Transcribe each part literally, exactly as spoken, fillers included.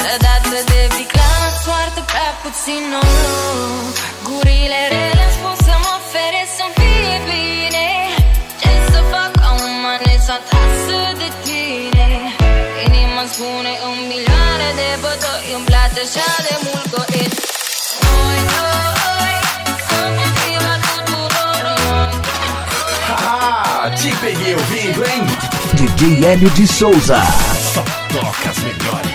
Trădată de viclean, soartă prea puțin noroc. Gurile rele îmi spun să mă ofere să-mi fie bine. Ce să fac, acum ne-s atrasă de tine. Inima-mi spune în milioane de bătăi, îmi place așa de mult că ești noi doi, împotriva tuturor. Haha, te peguei ouvindo, hein? D J Hélio de Souza. Só toca as melhores.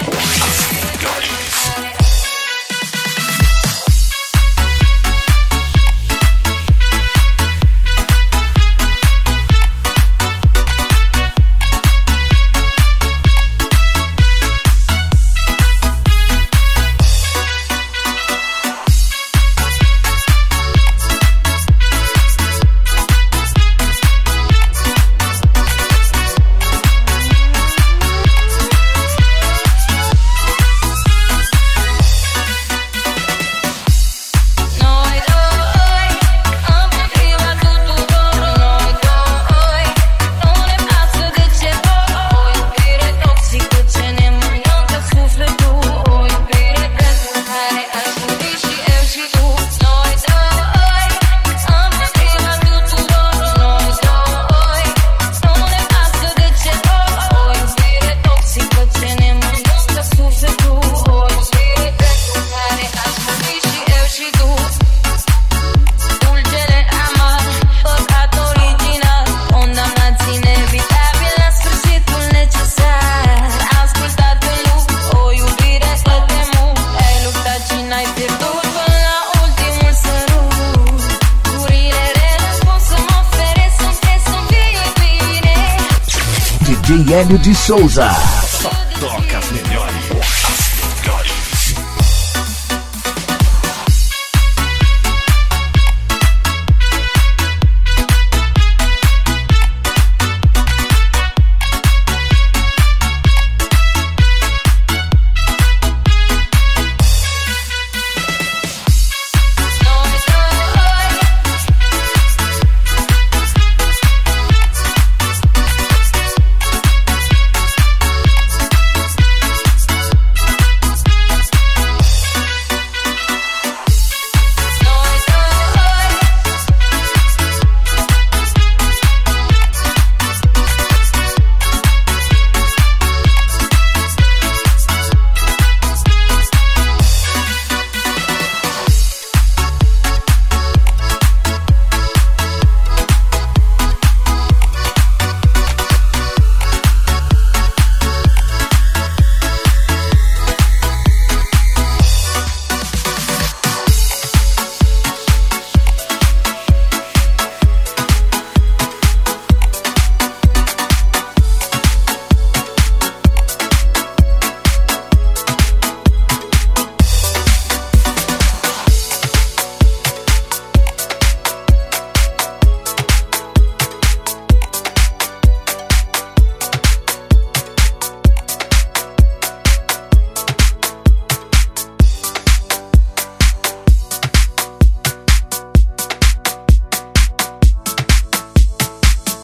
D J Hélio de Souza.